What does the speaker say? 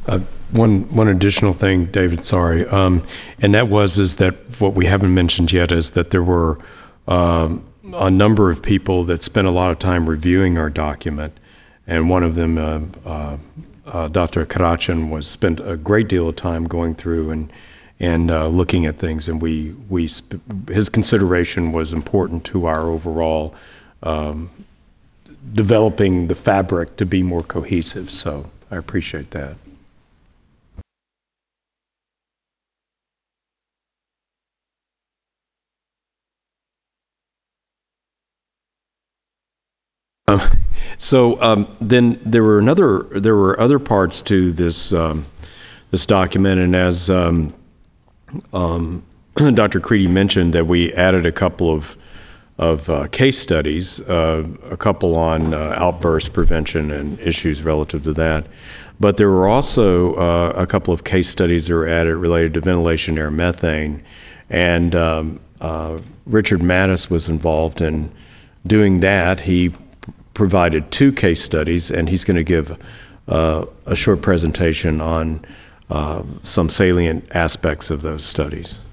Uh, one additional thing, David, sorry, and that is that what we haven't mentioned yet is that there were a number of people that spent a lot of time reviewing our document, and one of them, Dr. Karachan, spent a great deal of time going through and looking at things, and his consideration was important to our overall developing the fabric to be more cohesive. So I appreciate that. Um, then there were other parts to this document, and as Dr. Creedy mentioned, that we added a couple of case studies, a couple on outburst prevention and issues relative to that. But there were also a couple of case studies that were added related to ventilation air methane, and Richard Mattis was involved in doing that. He provided 2 case studies, and he's going to give a short presentation on some salient aspects of those studies.